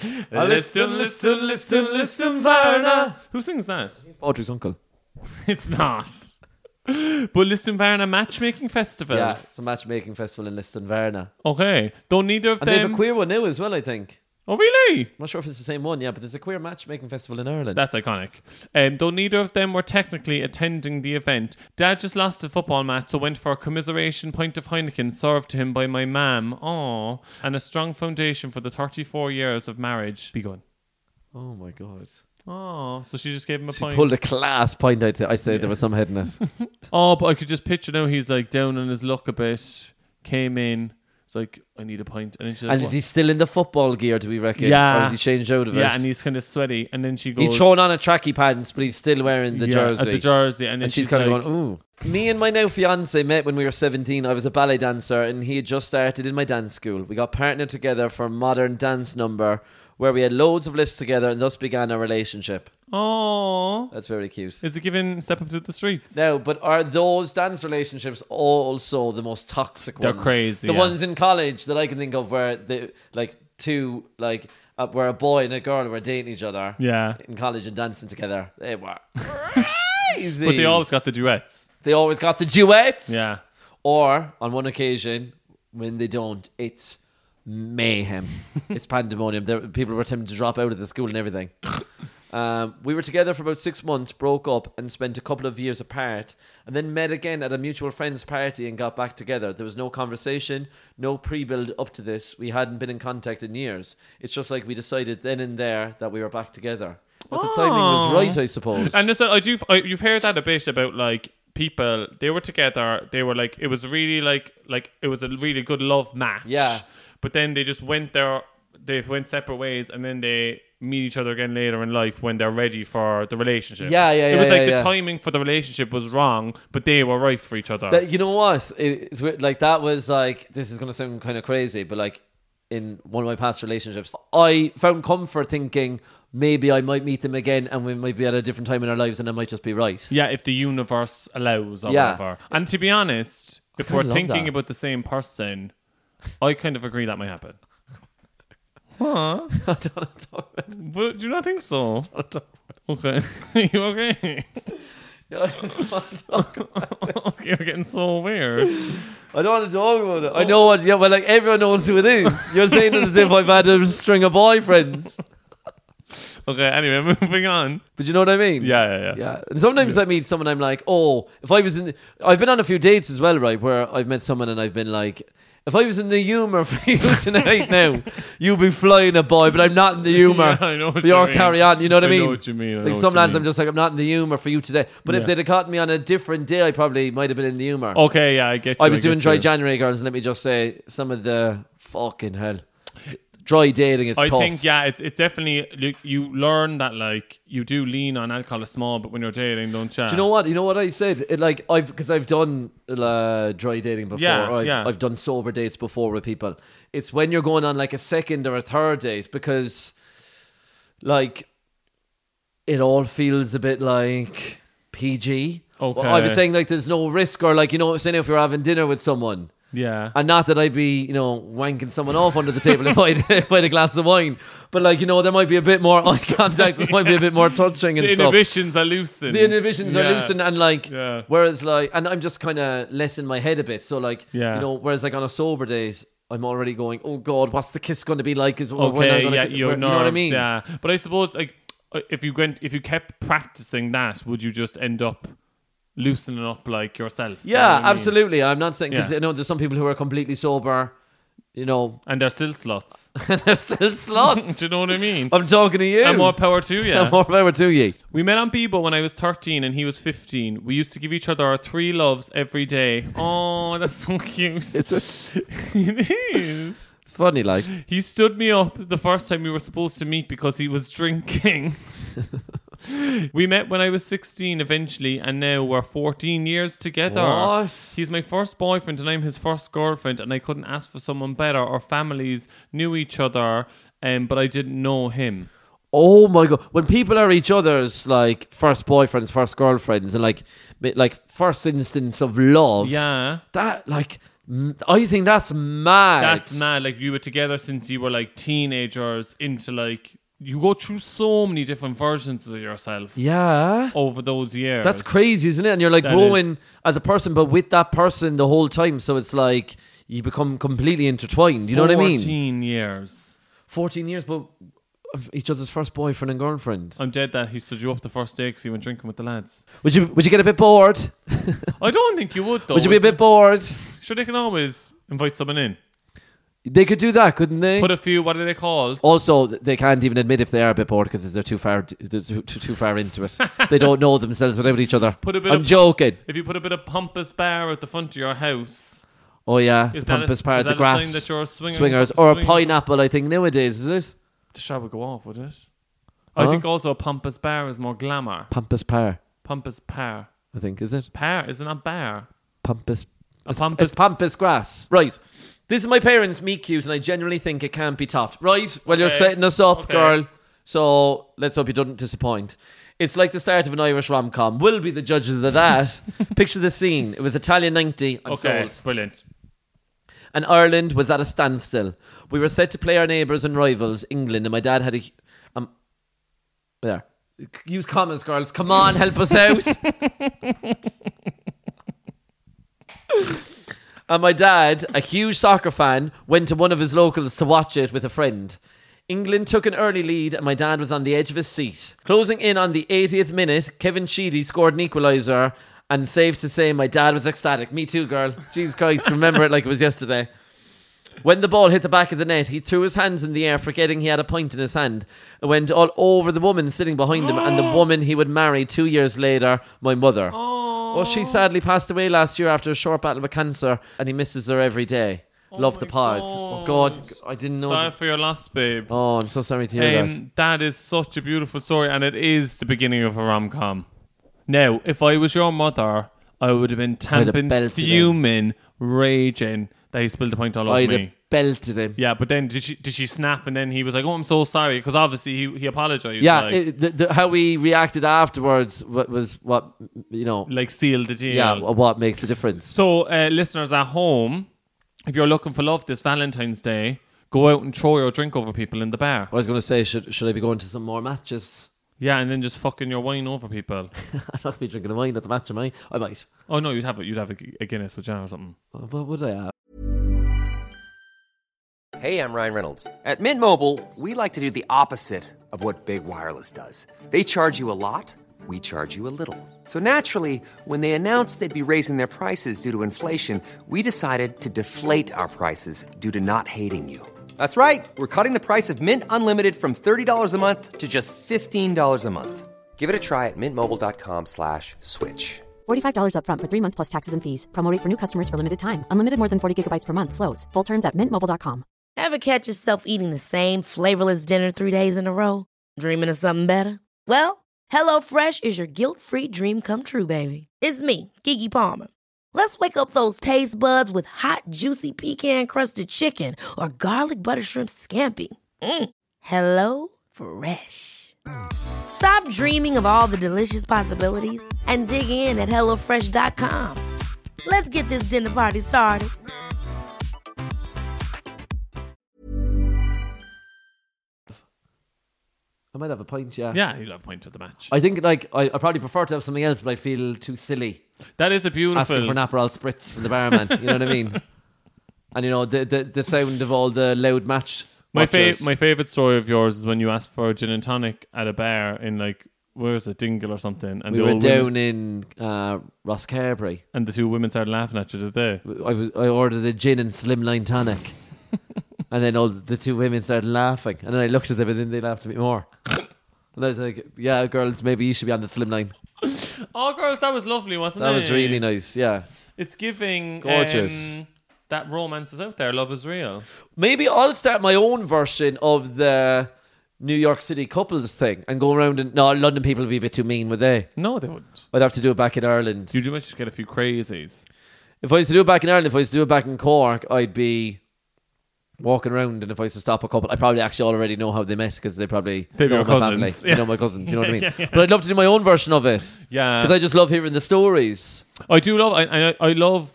Lisdoonvarna. Who sings that? Audrey's uncle. It's not. But Lisdoonvarna matchmaking festival. Yeah, it's a matchmaking festival in Lisdoonvarna. Okay. Don't neither of them. And they have a queer one now as well, I think. Oh, really? I'm not sure if it's the same one, yeah, but there's a queer matchmaking festival in Ireland. That's iconic. Though neither of them were technically attending the event, Dad just lost a football match, so went for a commiseration pint of Heineken served to him by my mam. Aww. And a strong foundation for the 34 years of marriage begun. Oh my God. Oh, so she just gave him a pint. She pulled a class pint out. I said there was some head in it. Oh, but I could just picture now he's like down on his luck a bit, came in. Like, I need a pint. And then she's like, and is he still in the football gear, do we reckon? Yeah. Or has he changed out of it? Yeah, and he's kind of sweaty. And then she goes... He's thrown on a tracky pants, but he's still wearing the jersey. The jersey. And then she's kind of going, ooh. Me and my now fiance met when we were 17. I was a ballet dancer and he had just started in my dance school. We got partnered together for a modern dance number where we had loads of lifts together and thus began our relationship. Oh, that's very cute. Is it giving Step Up to the Streets? No, but are those dance relationships also the most toxic ones? They're crazy. The ones in college that I can think of where they where a boy and a girl were dating each other. Yeah. In college and dancing together. They were crazy. But they always got the duets. Yeah. Or on one occasion, when they don't, it's mayhem. It's pandemonium. People were attempting to drop out of the school and everything. We were together for about 6 months, broke up and spent a couple of years apart, and then met again at a mutual friend's party and got back together. There was no conversation, no pre-build up to this. We hadn't been in contact in years. It's just like we decided then and there that we were back together. But the timing was right, I suppose. And you've heard that a bit about like people, they were together, they were like, it was really like it was a really good love match. Yeah. But then they just went separate ways, and then they meet each other again later in life when they're ready for the relationship. It was like the timing for the relationship was wrong, but they were right for each other. You know what? It's weird. Like that was like, this is going to sound kind of crazy, but like in one of my past relationships, I found comfort thinking maybe I might meet them again and we might be at a different time in our lives and it might just be right. Yeah, if the universe allows or whatever. And to be honest, if we're thinking about the same person, I kind of agree that might happen. Huh? I don't want to talk about it. But do you not think so? Okay. Are you okay? Yeah, I just want to talk about it. Okay, we're getting so weird. I don't want to talk about it. I know what, yeah, well, like everyone knows who it is. You're saying it as if I've had a string of boyfriends. Okay, anyway, moving on. But you know what I mean? Yeah. And sometimes I meet someone, I'm like, oh, if I was I've been on a few dates as well, right, where I've met someone and I've been like, If I was in the humour for you tonight now, you'd be flying a boy, but I'm not in the humour Yeah, I know what for you your mean. carry on. You know what I mean? know what you mean. I know Like what some you lads, mean. I'm just like, I'm not in the humour for you today. But if Yeah. they'd have caught me on a different day, I probably might have been in the humour. Okay, yeah, I get you. I was doing get dry you. January, girls, and let me just say, some of the fucking hell. Dry dating is I tough. think, yeah, it's definitely, you learn that, like, you do lean on alcohol a small, but when you're dating, don't you? Do you know what? You know what I said? Because I've done dry dating before. Yeah, I've done sober dates before with people. It's when you're going on like a second or a third date because, like, it all feels a bit like PG. Okay. Well, I was saying like there's no risk, or like, you know, saying if you're having dinner with someone. Yeah. And not that I'd be, you know, wanking someone off under the table if I had a glass of wine. But, like, you know, there might be a bit more eye contact. There might be a bit more touching and The stuff. inhibitions are loosened. The inhibitions are Yeah. loosened. And, like, Yeah. whereas, like, and I'm just kind of less in my head a bit. So, like, Yeah. you know, whereas, like, on a sober date, I'm already going, oh, God, what's the kiss going to be like? Okay, yeah, you know what I mean? Yeah. But I suppose, like, if you kept practicing that, would you just end up loosening up like yourself? You know Yeah, what I mean? absolutely. I'm not saying, because, Yeah. you know, there's some people who are completely sober, you know, And they're still sluts. they're still sluts. Do you know what I mean? I'm talking to you. And more power to you. More power to you. We met on Bebo when I was 13 and he was 15. We used to give each other our 3 loves every day. Oh, that's so cute. It is. It's funny, like. He stood me up the first time we were supposed to meet because he was drinking. We met when I was 16 eventually, and now we're 14 years together. What? He's my first boyfriend and I'm his first girlfriend, and I couldn't ask for someone better. Our families knew each other, but I didn't know him. Oh my God. When people are each other's, like, first boyfriends, first girlfriends, and, like first instance of love. Yeah. That, like, I think that's mad. That's mad. Like, you were together since you were like teenagers into like, you go through so many different versions of yourself Yeah. over those years. That's crazy, isn't it? And you're like That growing as a person, but with that person the whole time. So it's like you become completely intertwined. You know what I mean? 14 years. 14 years, but of each other's first boyfriend and girlfriend. I'm dead that he stood you up the first day because he went drinking with the lads. Would you get a bit bored? I don't think you would though. Would you be a bit bored? Sure, they can always invite someone in. They could do that, couldn't they? Put a few, what are they called? Also, they can't even admit if they are a bit bored because they're too far into it. They don't know themselves without each other. I'm joking. If you put a bit of Pompous Bar at the front of your house. Oh yeah, Is that Pompous a- Bar, is the that a grass sign that you're a swinger- swingers, or a swing- pineapple. I think nowadays is it The shower would go off, would it? Huh? I think also a Pompous Bar is more glamour. Pompous Par? Pompous Par. I think is it Par, isn't that bar? Pompous? A Pompous. It's Pompous grass, right? This is my parents' meet cute, and I genuinely think it can't be topped. Right? Well, you're Okay. setting us up, Okay. girl. So let's hope you don't disappoint. It's like the start of an Irish rom-com. We'll be the judges of that. Picture the scene. It was Italian 90. I'm Okay, sold. brilliant. And Ireland was at a standstill. We were set to play our neighbours and rivals, England, and my dad had a... there. Use commas, girls. Come on, help us out. And my dad, a huge soccer fan, went to one of his locals to watch it with a friend. England took an early lead and my dad was on the edge of his seat. Closing in on the 80th minute, Kevin Sheedy scored an equaliser, and safe to say my dad was ecstatic. Me too, girl. Jesus Christ, remember it like it was yesterday. When the ball hit the back of the net, he threw his hands in the air, forgetting he had a pint in his hand. It went all over the woman sitting behind him and the woman he would marry 2 years later, my mother. Oh, she sadly passed away last year after a short battle with cancer, and he misses her every day. Love the pod. Oh, God, I didn't know. Sorry for your loss, babe. Oh, I'm so sorry to hear that. That is such a beautiful story, and it is the beginning of a rom-com. Now, if I was your mother, I would have been tamping, belted fuming, raging that he spilled the pint all over I'd me. have belted him. Yeah, but then did she snap, and then he was like, "Oh, I'm so sorry," because obviously he apologized. Yeah, like, how he reacted afterwards was what, you know. like sealed the deal. Yeah, what makes the difference. So, listeners at home, if you're looking for love this Valentine's Day, go out and throw your drink over people in the bar. I was going to say, should I be going to some more matches? Yeah, and then just fucking your wine over people. I'm not going to be drinking a wine at the match, am I? I might. Oh no, you'd have a Guinness with jam or something. What would I have? Hey, I'm Ryan Reynolds. At Mint Mobile, we like to do the opposite of what Big Wireless does. They charge you a lot, we charge you a little. So naturally, when they announced they'd be raising their prices due to inflation, we decided to deflate our prices due to not hating you. That's right. We're cutting the price of Mint Unlimited from $30 a month to just $15 a month. Give it a try at mintmobile.com/switch. $45 up front for 3 months plus taxes and fees. Promo rate for new customers for limited time. Unlimited more than 40 gigabytes per month. Slows full terms at mintmobile.com. Ever catch yourself eating the same flavorless dinner 3 days in a row? Dreaming of something better? Well, HelloFresh is your guilt-free dream come true, baby. It's me, Keke Palmer. Let's wake up those taste buds with hot, juicy pecan-crusted chicken or garlic butter shrimp scampi. HelloFresh. Stop dreaming of all the delicious possibilities and dig in at HelloFresh.com. Let's get this dinner party started. I might have a pint, yeah. Yeah, you'll have a pint at the match. I think, like, I probably prefer to have something else, but I feel too silly That is a beautiful... asking for an Aperol Spritz from the barman. You know what I mean? And, you know, the sound of all the loud match My watchers. favourite story of yours is when you asked for gin and tonic at a bar in, like, where is it, Dingle or something? And We the were old down women, in Rosscarbery. and the two women started laughing at you, did they? I ordered a gin and slimline tonic. And then all the two women started laughing. And then I looked at them and then they laughed at me more. And I was like, yeah, girls, maybe you should be on the slimline. Oh, girls, that was lovely, wasn't it? That was really nice, yeah. It's giving... Gorgeous. That romance is out there. Love is real. Maybe I'll start my own version of the New York City couples thing and go around and... No, London people would be a bit too mean, would they? No, they wouldn't. I'd have to do it back in Ireland. You might just get a few crazies. If I used to do it back in Ireland, if I used to do it back in Cork, I'd be walking around, and if I used to stop a couple, I probably actually already know how they met because they probably They'd be know your my cousins. family. Yeah. You know my cousins, you know what I mean? Yeah. But I'd love to do my own version of it. Yeah. Because I just love hearing the stories. I do love... I love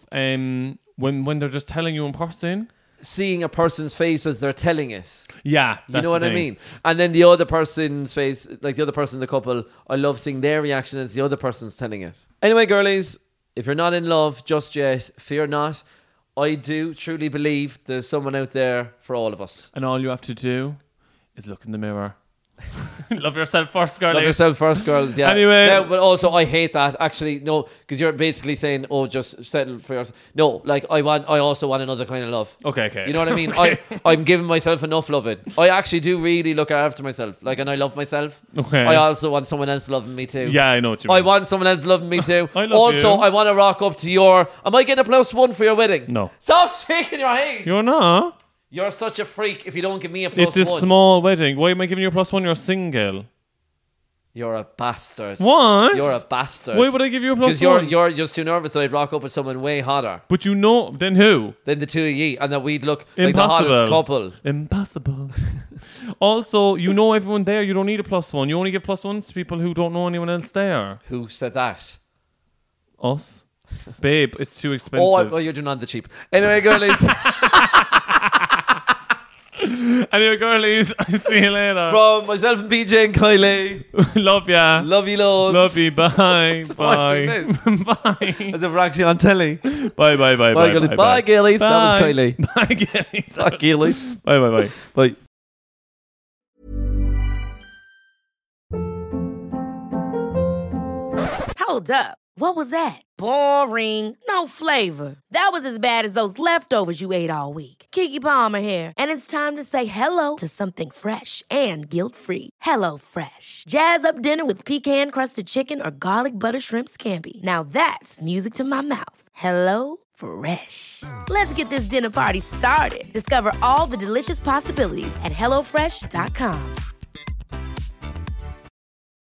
when they're just telling you in person. Seeing a person's face as they're telling it. Yeah, You know what I mean? And then the other person's face, like the other person in the couple, I love seeing their reaction as the other person's telling it. Anyway, girlies, if you're not in love just yet, fear not. I do truly believe there's someone out there for all of us. And all you have to do is look in the mirror. Love yourself first, girl. Love yourself first, girls. Yeah. Anyway. Now, but also, I hate that. Actually, no, because you're basically saying, "Oh, just settle for yourself." No, like I also want another kind of love. Okay. You know what I mean? Okay. I'm giving myself enough loving. I actually do really look after myself. Like, and I love myself. Okay. I also want someone else loving me too. Yeah, I know what you mean. I want someone else loving me too. I love also, you. I want to rock up to your. Am I getting a +1 for your wedding? No. Stop shaking your head. You're not. You're such a freak if you don't give me a +1. It's a small wedding. Why am I giving you a +1? You're single. You're a bastard. What? You're a bastard. Why would I give you a +1? Because you're just too nervous that I'd rock up with someone way hotter But you know, then who? than the two of ye, and that we'd look like the Impossible. hottest couple. Impossible. Also, you know everyone there. You don't need a +1. You only give +1s to people who don't know anyone else there. Who said that? Us. Babe, it's too expensive. Oh, you're doing on the cheap. Anyway, girlies. Anyway, girlies, I see you later. From myself and PJ and Kylie. Love ya. Love you loads. Love you. Bye. Bye. doing Bye. As if we're actually on telly. Bye. Bye, girlies. Bye, Gillies. That was Kylie. Bye, Gillies. Bye, Gillies. Bye. Bye. Hold up. What was that? Boring. No flavor. That was as bad as those leftovers you ate all week. Keke Palmer here, and it's time to say hello to something fresh and guilt-free. Hello Fresh. Jazz up dinner with pecan-crusted chicken or garlic butter shrimp scampi. Now that's music to my mouth. Hello Fresh. Let's get this dinner party started. Discover all the delicious possibilities at HelloFresh.com.